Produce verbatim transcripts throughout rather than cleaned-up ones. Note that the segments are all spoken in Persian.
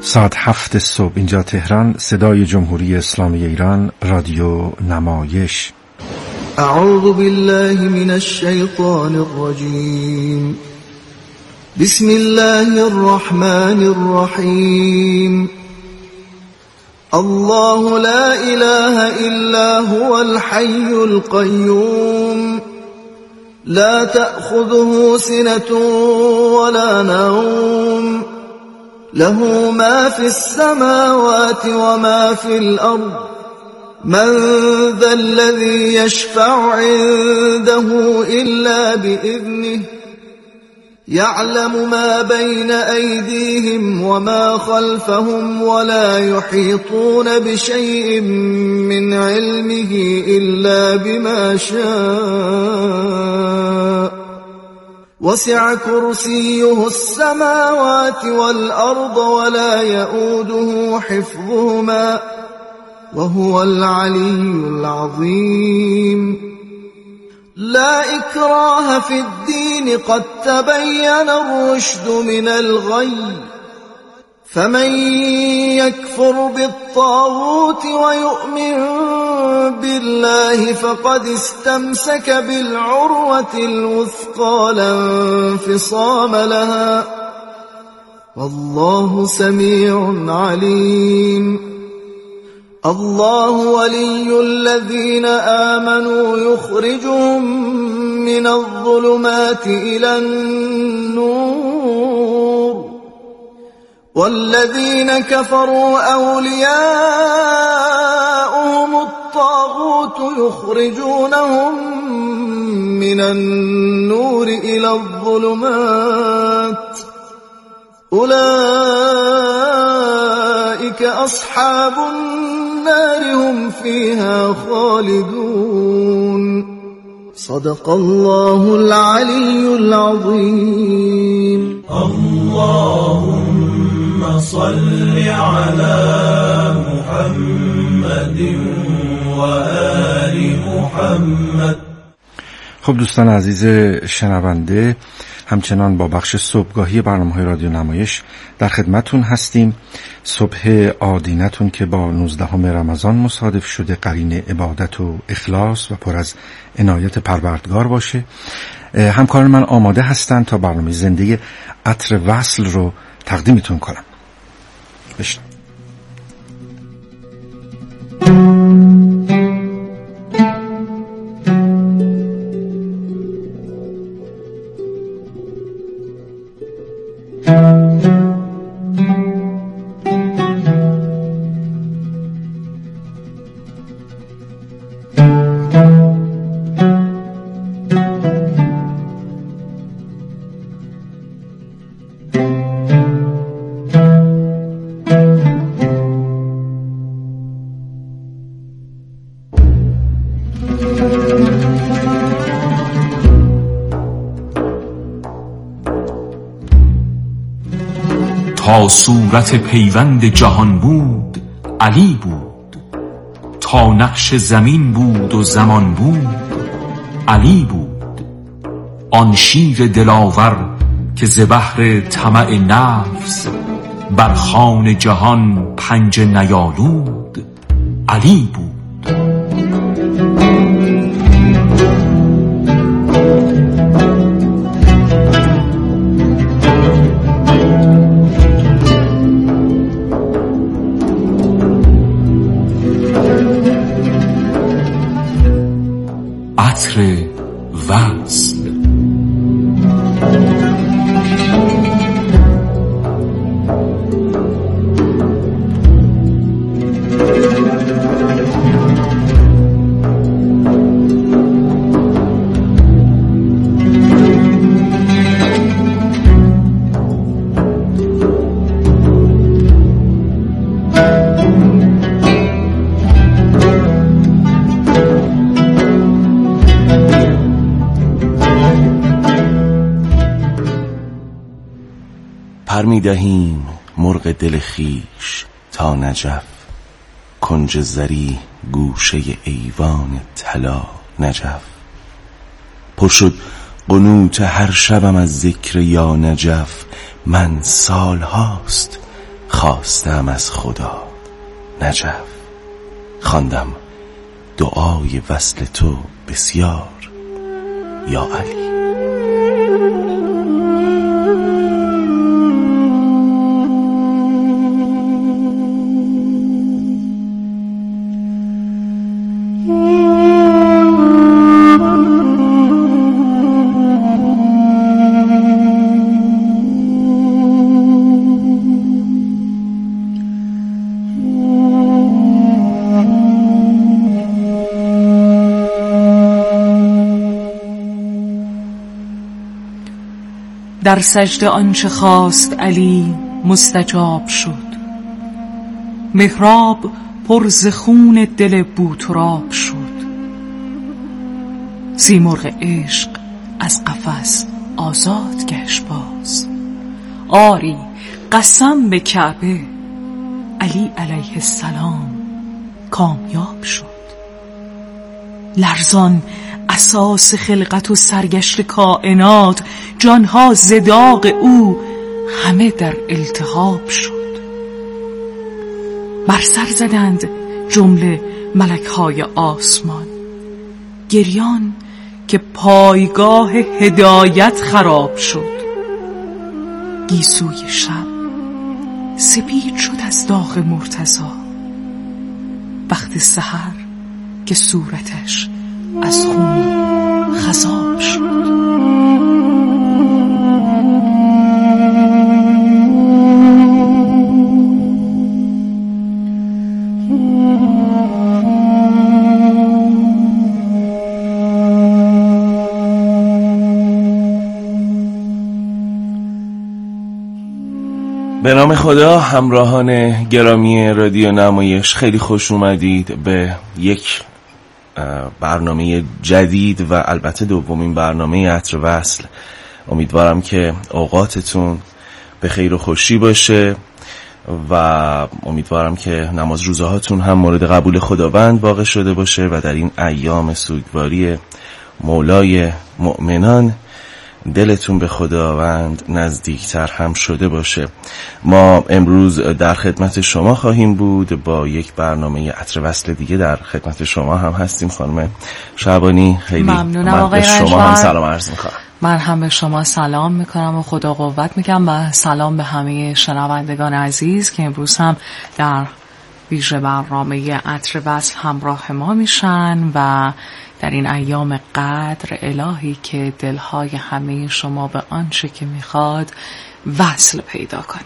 ساعت هفت صبح اینجا تهران، صدای جمهوری اسلامی ایران، رادیو نمایش. اعوذ بالله من الشیطان الرجیم. بسم الله الرحمن الرحیم. الله لا اله الا هو الحي القيوم لا تأخذه سنة ولا نوم له ما في السماوات وما في الأرض من ذا الذي يشفع عنده إلا بإذنه يعلم ما بين أيديهم وما خلفهم ولا يحيطون بشيء من علمه إلا بما شاء وسع كرسيه السماوات والأرض ولا يؤوده حفظهما وهو العلي العظيم. لا إكراه في الدين قد تبين الرشد من الغي فمن يكفر بالطاغوت ويؤمن بالله فقد استمسك بالعروة الوثقى لا انفصام لها والله سميع عليم. الله ولي الذين آمنوا يخرجهم من الظلمات إلى النور والذين كفروا أولياؤهم الطاغوت يخرجونهم من النور إلى الظلمات أولئك أصحاب النار هم فيها خالدون. صدق الله العلي العظيم. اللهم صل على محمد وآل محمد. خب دوستان عزیز شنونده، همچنان با بخش صبحگاهی برنامه‌های رادیو نمایش در خدمتون هستیم. صبح آدینتون که با نوزدهم رمضان مصادف شده قرین عبادت و اخلاص و پر از عنایت پروردگار باشه. همکاران من آماده هستن تا برنامه زنده عطر وصل رو تقدیمتون کنم. بشن. تا صورت پیوند جهان بود علی بود، تا نقش زمین بود و زمان بود علی بود. آن شیر دلاور که ز بحر طمع نفس بر خوان جهان پنجه نیالود علی بود. عطر وصل. پر می دهیم مرغ دل خیش تا نجف، کنج زری گوشه ایوان طلا نجف. پر شد قنوت هر شبم از ذکر یا نجف، من سال هاست خواستم از خدا نجف. خواندم دعای وصل تو بسیار یا علی. در سجده آنچه خواست علی مستجاب شد. محراب پر ز خون دل بوتراب شد. سیمرغ عشق از قفس آزاد گشت باز. آری قسم به کعبه علی علیه السلام کامیاب شد. لرزان اساس خلقت و سرگشت کائنات، جانها ز داغ او همه در التهاب شد. بر سر زدند جمله ملک‌های آسمان، گریان که پایگاه هدایت خراب شد. گیسوی شب سپید شد از داغ مرتضی، وقت سحر که صورتش از خون خضاب شد. به نام خدا. همراهان گرامی رادیو نمایش، خیلی خوش اومدید به یک برنامه جدید و البته دومین برنامه عطر وصل. امیدوارم که اوقاتتون به خیر و خوشی باشه و امیدوارم که نماز روزهاتون هم مورد قبول خداوند واقع شده باشه و در این ایام سوگواری مولای مؤمنان دلتون به خداوند نزدیکتر هم شده باشه. ما امروز در خدمت شما خواهیم بود با یک برنامه عطر وصل دیگه. در خدمت شما هم هستیم خانم شعبانی. خیلی ممنونم من آقای به شما هم سلام عرض میکنم. من هم به شما سلام میکنم و خدا قوت میگم و سلام به همه شنوندگان عزیز که امروز هم در ویژه برنامه عطر وصل همراه ما میشن و در این ایام قدر الهی که دلهای همه شما به آنچه که میخواد وصل پیدا کنه.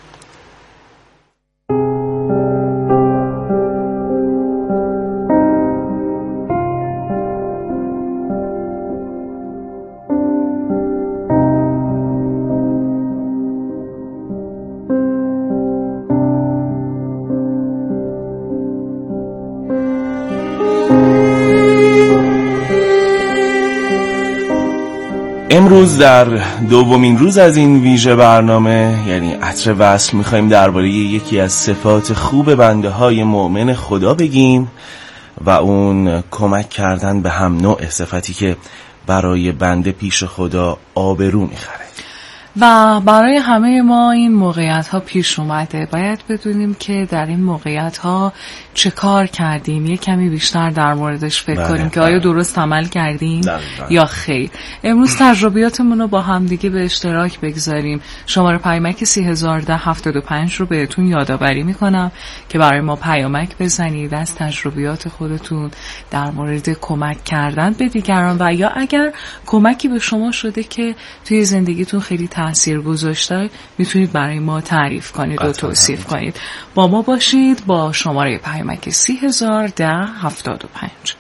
امروز در دومین روز از این ویژه برنامه یعنی عطر وصل میخوایم درباره یکی از صفات خوب بنده های مؤمن خدا بگیم و اون کمک کردن به هم نوع، صفتی که برای بنده پیش خدا آبرو میخره. و برای همه ما این موقعیت ها پیش اومده. باید بدونیم که در این موقعیت ها چه کار کردیم، یه کمی بیشتر در موردش فکر کنیم که آیا درست عمل کردیم ده ده. یا خیر. امروز تجربیاتمون رو با هم دیگه به اشتراک بگذاریم. شماره پیامک سی هزار و ده هفتاد و پنج رو بهتون یادآوری میکنم که برای ما پیامک بزنید از تجربیات خودتون در مورد کمک کردن به دیگران و یا اگر کمکی به شما شده که توی زندگیتون خیلی تأثیر گذاشته میتونید برای ما تعریف کنید و توصیف کنید. با ما باشید با شماره پیامک سی هزار و ده هفتاد و پنج.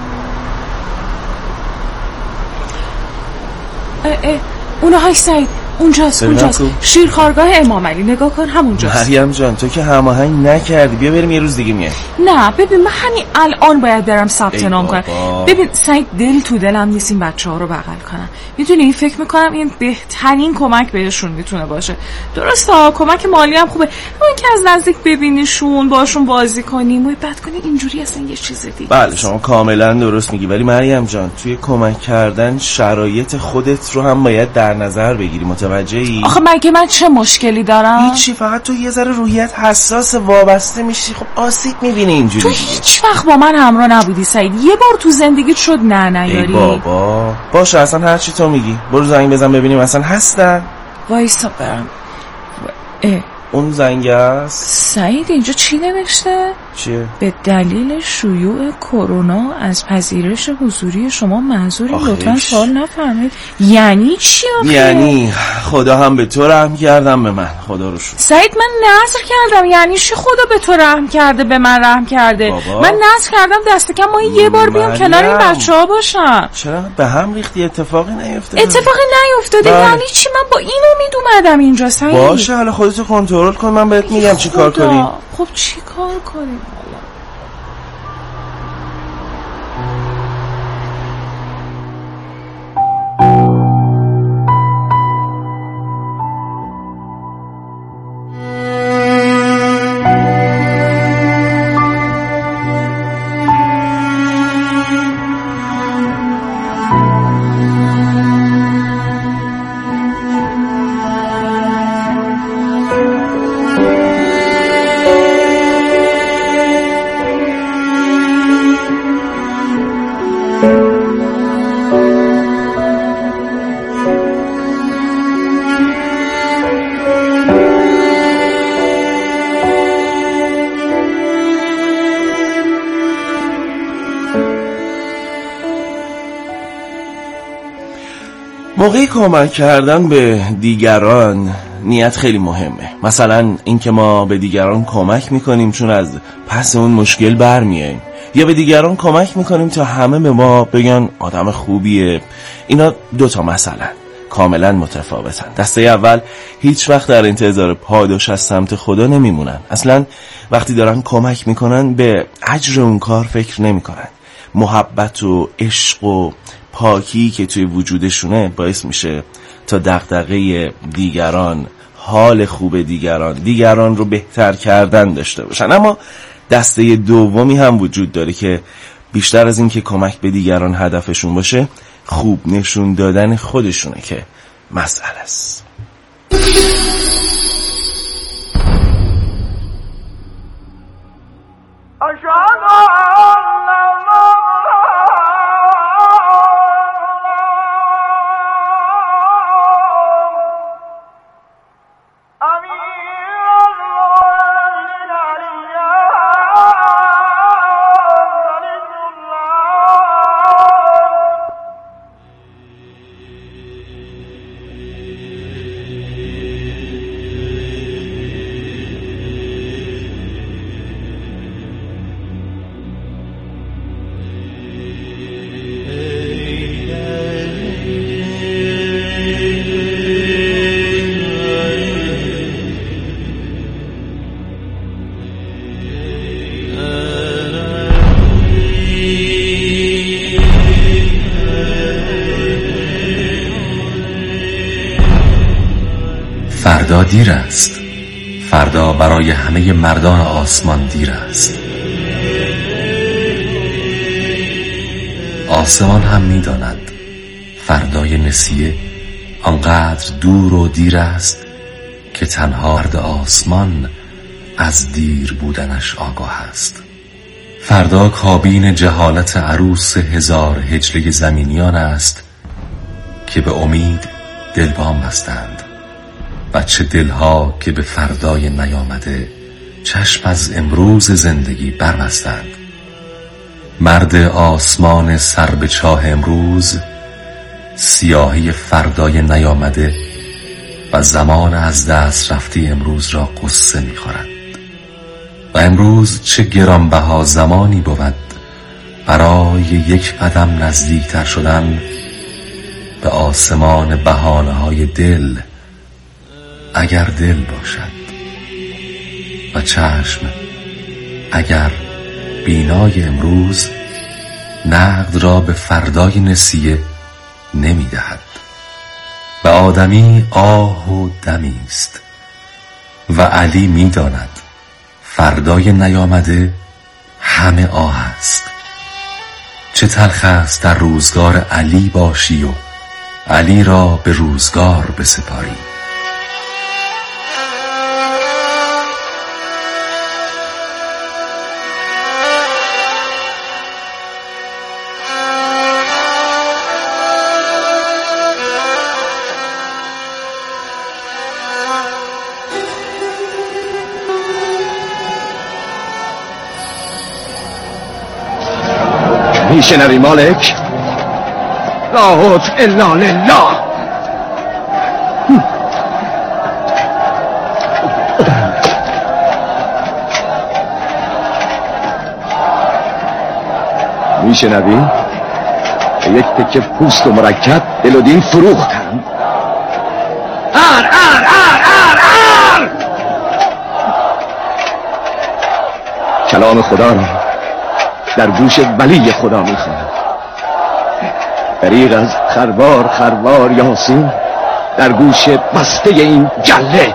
اونو های سعید اونجاست اونجاست شیرخوارگاه امام علی، نگاه کن همونجاست. مریم جان تو که هماهنگ نکردی، بیا بریم یه روز دیگه میای. نه ببین من همین الان باید برم ثبت نام کنم. ببین سعید دل تو دلم نیست این بچه‌ها رو بغل کنم، میدونی فکر میکنم این بهترین کمک بهشون میتونه باشه. درسته کمک مالی هم خوبه، اما اینکه از نزدیک ببینیشون باشون بازی کنیم و بعد کنی اینجوری اصلا یه چیز دیگه. بله شما کاملا درست میگی، ولی مریم جان توی کمک کردن شرایط خودت رو هم باید در نظر بگیری، متوجهی؟ آخه مگه من چه مشکلی دارم؟ هیچی، فقط تو یه ذره روحیت حساس وابسته میشی، خب آسیب میبینی اینجوری. تو هیچ وقت با من همراه نبودی سعید، یه بار تو زندگیت شد نه نیاری؟ ای بابا باشه اصلا هر چی تو میگی، برو زنگ بزن ببینیم اصلا هستن. وایسا برم. اه. اون زنگ است. سعید اینجا چی نوشته؟ چیه؟ به دلیل شیوع کرونا از پذیرش حضوری شما معذوریم، لطفاً سوال نفرمایید. یعنی چی آخه؟ یعنی خدا هم به تو رحم کردم به من، خدا رو شکر. سعید من نذر کردم، یعنی چی خدا به تو رحم کرده به من رحم کرده؟ بابا. من نذر کردم دست کم ما یه بار بیام کنار این بچه‌ها باشم. چرا به هم ریختی؟ اتفاقی نیفتاده. اتفاقی نیفتاده یعنی چی؟ من با این امید اومدم اینجا سعید. باشه حالا خودتو کنترل کن، من بهت میگم چی کار کنیم. خب چی کار کنیم؟ موقعی کمک کردن به دیگران نیت خیلی مهمه. مثلا اینکه ما به دیگران کمک میکنیم چون از پس اون مشکل برمیاییم، یا به دیگران کمک میکنیم تا همه به ما بگن آدم خوبیه. اینا دوتا مثلا کاملا متفاوتن. دسته اول هیچ وقت در انتظار پاداش از سمت خدا نمیمونن، اصلا وقتی دارن کمک میکنن به اجر اون کار فکر نمیکنن. محبت و عشق و پاکی که توی وجودشونه باعث میشه تا دغدغه دیگران، حال خوب دیگران، دیگران رو بهتر کردن داشته باشن. اما دسته دومی هم وجود داره که بیشتر از این که کمک به دیگران هدفشون باشه، خوب نشون دادن خودشونه که مسئله است. فردا دیر است، فردا برای همه مردان آسمان دیر است. آسمان هم می داند فردای نسیه آنقدر دور و دیر است که تنها مرد آسمان از دیر بودنش آگاه است. فردا کابین جهالت عروس هزار هجله زمینیان است که به امید دلبام بستند و چه دلها که به فردای نیامده چشم از امروز زندگی بربستند. مرد آسمان سر به چاه امروز سیاهی فردای نیامده و زمان از دست رفته امروز را قصه می‌خورد. و امروز چه گرانبها زمانی بود برای یک قدم نزدیکتر شدن به آسمان بهانه‌های دل اگر دل باشد و چشم اگر بینای امروز نقد را به فردای نسیه نمی دهد. و آدمی آه و دمی است و علی می داند فردای نیامده همه آه است. چه تلخ است در روزگار علی باشی و علی را به روزگار بسپاری. میشنوی مالک؟ لا حکم الا لله. میشنوی؟ یک تکه پوست و مرکب دل و دین فروختن. ار ار ار ار ار کلام خدا را در گوش ولی خدا میخواند. دریغ از خروار خروار یاسین در گوش بسته این گله.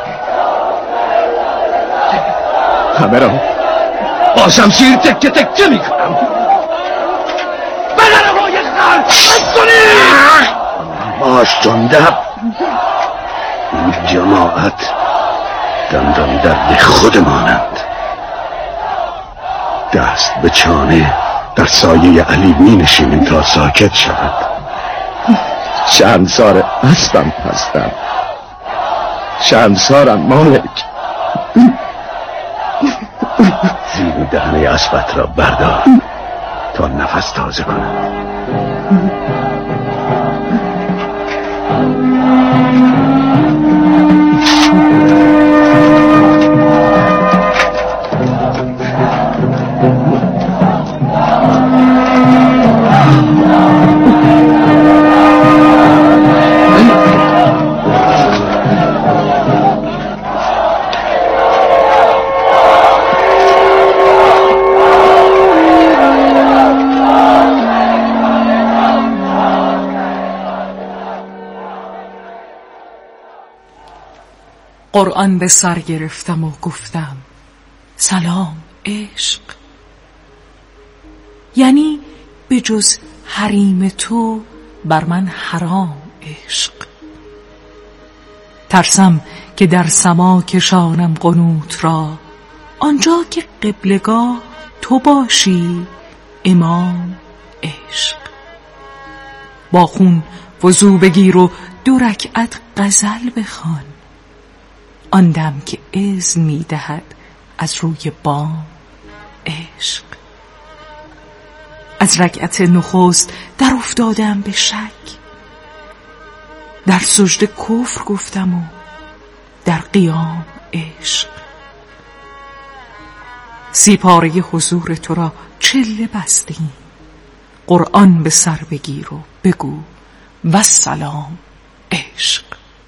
همه را با شمشیر تکه تکه میکنم. بدن ما یک خرد بس کنید. باش جندب، این جماعت دندان درد خودمانند. دست به چانه در سایه علی می نشینیم تا ساکت شود. شرمسار اسبم هستم، شرمسارم مالک. زیر دهنه اسبت را بردار تا نفس تازه کنم. قرآن به سر گرفتم و گفتم سلام عشق، یعنی به جز حریم تو بر من حرام عشق. ترسم که در سما کشانم قنوت را، آنجا که قبلگاه تو باشی امام عشق. با خون وضو بگیر و دو رکعت غزل بخوان، آن دم که اذن می دهد از روی بام عشق. از رکعت نخست در افتادم به شک، در سجده کفر گفتم و در قیام عشق. سی پاره حضور تو را چله بستیم، قرآن به سر بگیر و بگو والسلام عشق.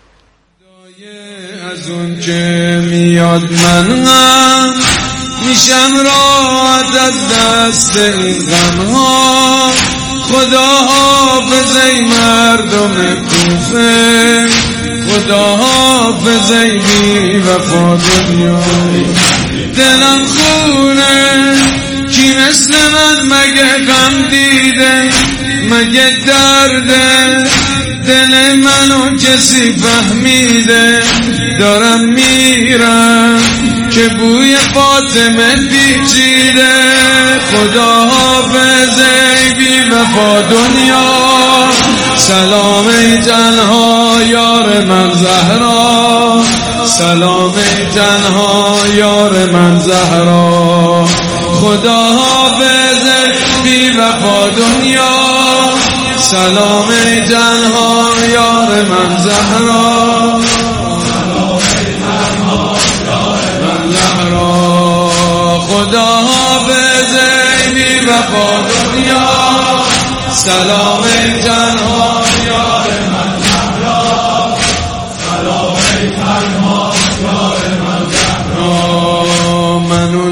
از اون که میاد من غم میشم راحت از دست این غم ها. خدا حافظ ای مردم کوفه، خدا حافظ ای بی وفا دنیا. دلم خونه کی مثل من مگه غم دیده، مگه درده دل منو کسی فهمیده. دارم میرم که بوی فاطمه پیچیده. خدا حافظ ای بی وفا دنیا. سلام ای تنها یار من زهرا، سلام ای تنها یار من زهرا. خدا حافظ ای بی وفا دنیا. سلام ای تنها یار من زهرا، سلام ای تنها یار من زهرا. خدا حافظ ای بی وفا دنیا. سلام ای تنها یار من زهرا، سلام ای تنها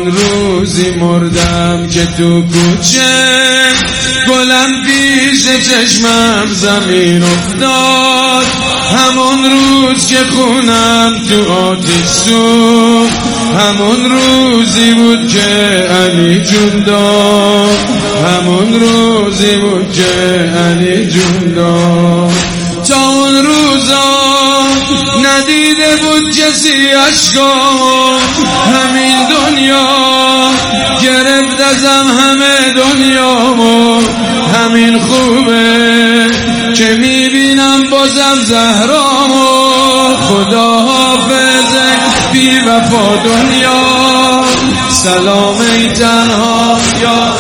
همون روزی مردم که تو کوچه گلم پیش چشمم زمین افتاد، همون روز که خونم تو آتش سوخت، همون روزی بود که علی جون داد، همون روزی بود که علی جون داد. تا اون روزا ندیده بود کسی عشقام، همین دنیا گرفت ازم همه دنیامو، همین خوبه که میبینم بازم زهرامو. خدا حافظ بی وفا دنیا، سلام ای تنها یا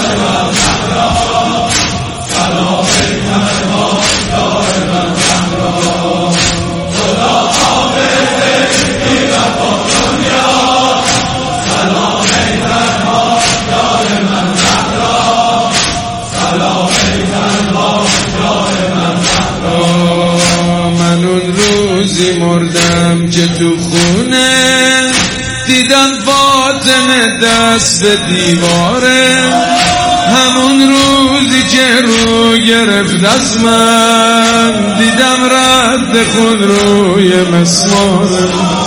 مردم که تو خونه دیدم فاطمه دست به دیواره، همون روزی که رو گرفت از من دیدم رد خون روی مسماره.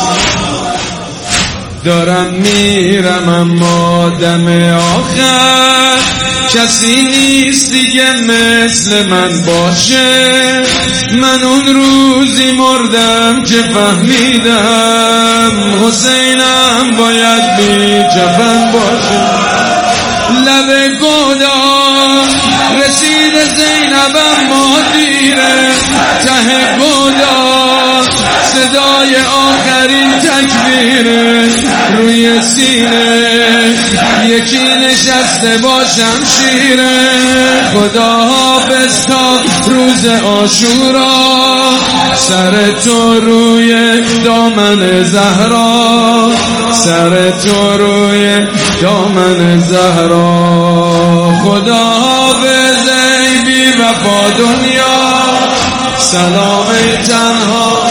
دارم میرم اما دم آخر کسی نیست دیگه مثل من باشه. من اون روزی مردم که فهمیدم حسینم باید بی کفن باشه. لب گودان رسید زینبم ما دیره، ته گودان صدای آخرین تکبیره، روی سینه یکی نشسته با شمشیره. خدا حافظ تا روز عاشورا، سر تو روی دامن زهرا، سر تو روی دامن زهرا. خدا حافظ ای بی وفا دنیا، سلام ای تنها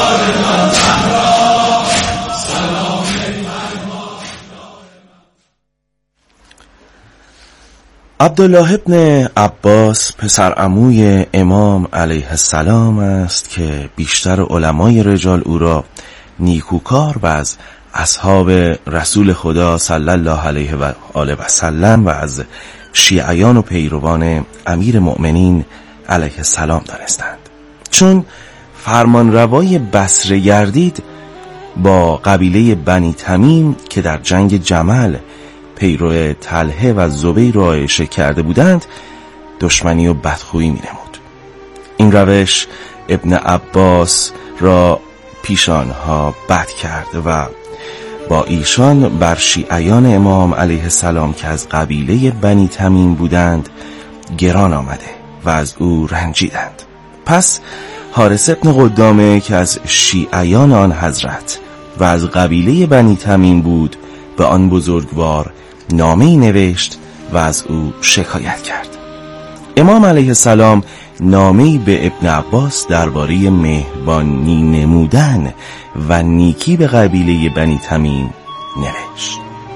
عبدالله ابن عباس پسر عموی امام علیه السلام است که بیشتر علمای رجال او را نیکوکار و از اصحاب رسول خدا صلی الله علیه و آله و سلم و از شیعیان و پیروان امیر مؤمنین علیه السلام دانستند. چون فرمانروای بصره گردید، با قبیله بنی تمیم که در جنگ جمل پیرو طلحه و زبیر را عایشه کرده بودند دشمنی و بدخویی می نمود. این روش ابن عباس را پیش آنها بد کرد و با ایشان بر شیعیان امام علیه السلام که از قبیله بنی تمیم بودند گران آمده و از او رنجیدند. پس حارث ابن قدامه که از شیعیان آن حضرت و از قبیله بنی تمیم بود به آن بزرگوار نامه‌ای نوشت و از او شکایت کرد. امام علیه السلام نامه‌ای به ابن عباس درباره مهربانی نمودن و نیکی به قبیله بنی تمیم نوشت.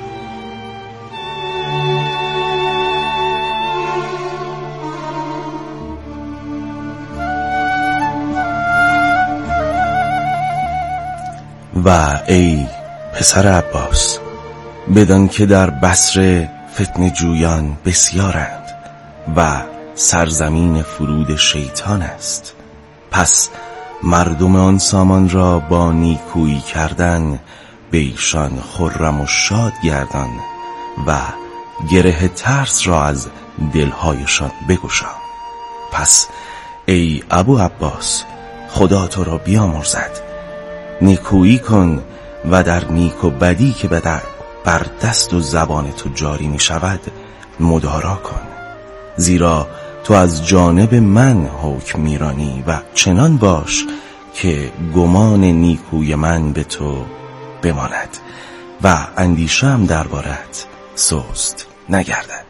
و ای پسر عباس، بدان که در بصره فتنه جویان بسیارند و سرزمین فرود شیطان است، پس مردم آن سامان را با نیکویی کردن به ایشان خرم و شاد گردان و گره ترس را از دلهایشان بگشا. پس ای ابو عباس، خدا تو را بیامرزد، نیکویی کن و در نیک و بدی که به در بر دست و زبان تو جاری می شود مدارا کن، زیرا تو از جانب من حکم میرانی و چنان باش که گمان نیکوی من به تو بماند و اندیشه‌ام دربارت سست نگردد.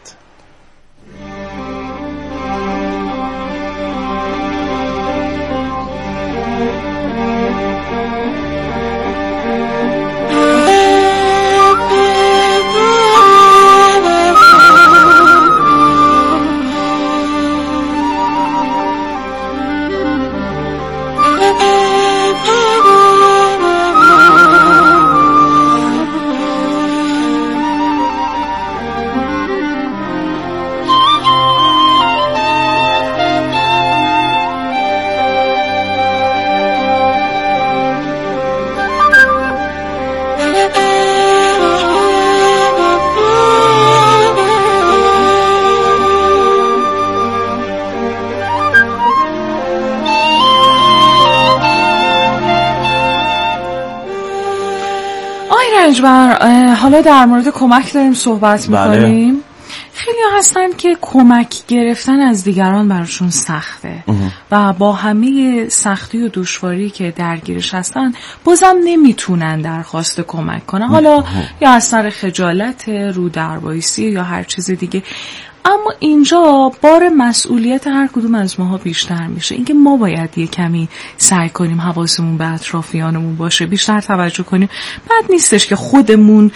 لاجبر، حالا در مورد کمک داریم صحبت میکنیم. بله. خیلی هستن که کمک گرفتن از دیگران براشون سخته و با همه سختی و دشواری که درگیرش هستن بازم نمیتونن درخواست کمک کنن، حالا یا از سر خجالت، رو دربایسی یا هر چیز دیگه. اما اینجا بار مسئولیت هر کدوم از ماها بیشتر میشه، اینکه ما باید یه کمی سعی کنیم حواسمون به اطرافیانمون باشه، بیشتر توجه کنیم. بد نیستش که خودمون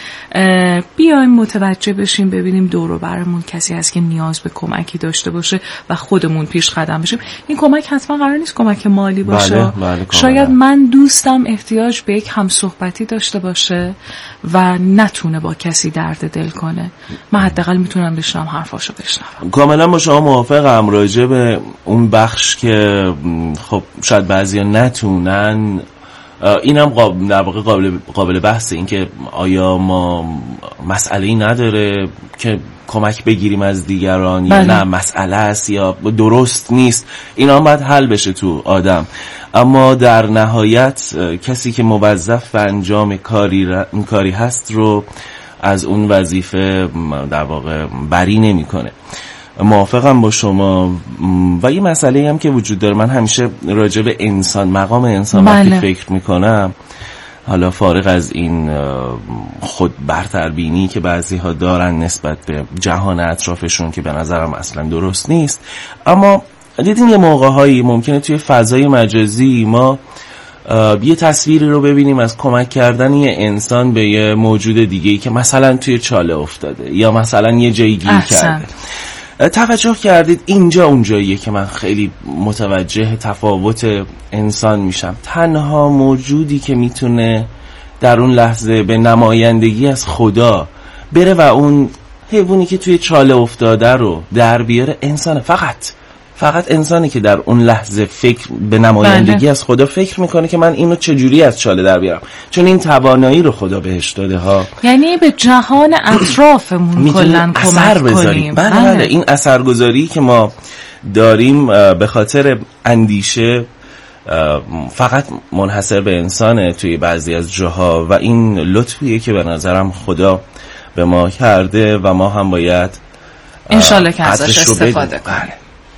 بیایم متوجه بشیم، ببینیم دور و برمون کسی هست که نیاز به کمکی داشته باشه و خودمون پیش قدم بشیم. این کمک حتما قرار نیست کمک مالی باشه. بله، بله، شاید من دوستم احتیاج به یک همصحبتی داشته باشه و نتونه با کسی درد دل کنه، من حداقل میتونم بشنم حرفاشو بشنوم. کاملا با شما موافقم راجع به اون بخش که خب شاید بعضیا نتونن. اینم قابل در واقع قابل قابل بحثه، این که آیا ما مسئله‌ای نداره که کمک بگیریم از دیگران یا نه مسئله است یا درست نیست، اینا هم باید حل بشه تو آدم. اما در نهایت کسی که موظف به انجام کاری ر... کاری هست رو از اون وظیفه در واقع بری نمی‌کنه. موافقم با شما. و یه مسئله هم که وجود داره، من همیشه راجع به انسان، مقام انسان وقتی بله. فکر میکنم، حالا فارغ از این خود برتربینی که بعضی ها دارن نسبت به جهان اطرافشون که به نظرم اصلا درست نیست، اما دیدین یه موقع هایی ممکنه توی فضای مجازی ما یه تصویری رو ببینیم از کمک کردن یه انسان به یه موجود دیگه‌ای که مثلا توی چاله افتاده یا مثلا یه جایی گیر کرده. توجه کردید اینجا اونجاییه که من خیلی متوجه تفاوت انسان میشم. تنها موجودی که میتونه در اون لحظه به نمایندگی از خدا بره و اون حیوانی که توی چاله افتاده رو در بیاره انسانه. فقط فقط انسانی که در اون لحظه فکر به نمایندگی بله. از خدا فکر میکنه که من اینو چجوری از چاله در بیارم، چون این توانایی رو خدا بهش داده ها. یعنی به جهان اطرافمون کلن کمک کنیم. بله بله. بله این اثرگذاری که ما داریم به خاطر اندیشه فقط منحصر به انسانه توی بعضی از جاها و این لطفیه که به نظرم خدا به ما کرده و ما هم باید انشالله که ازش استفاده کنیم.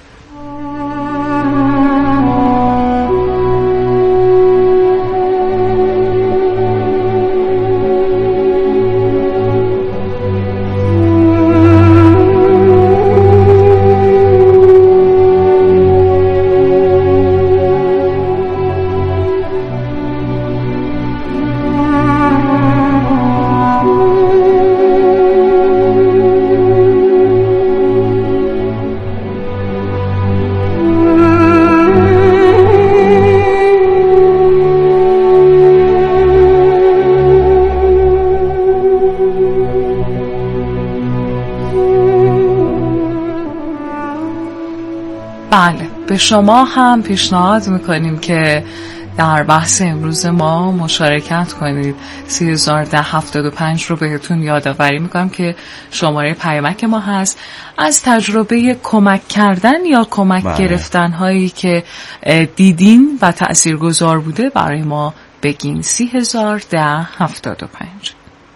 بله، به شما هم پیشنهاد میکنیم که در بحث امروز ما مشارکت کنید. سی هزار ده هفتاد و پنج رو بهتون یادآوری میکنم که شماره پیامک ما هست. از تجربه کمک کردن یا کمک بله. گرفتن هایی که دیدین و تأثیرگذار بوده برای ما بگین. سی هزار ده هفتاد و پنج.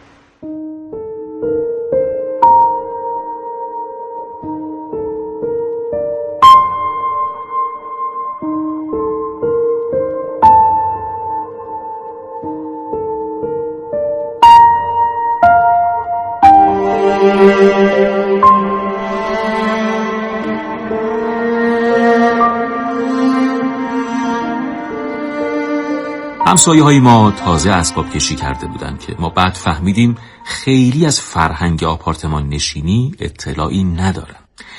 همسایه های ما تازه اسباب کشی کرده بودن که ما بعد فهمیدیم خیلی از فرهنگ آپارتمان نشینی اطلاعی ندارن.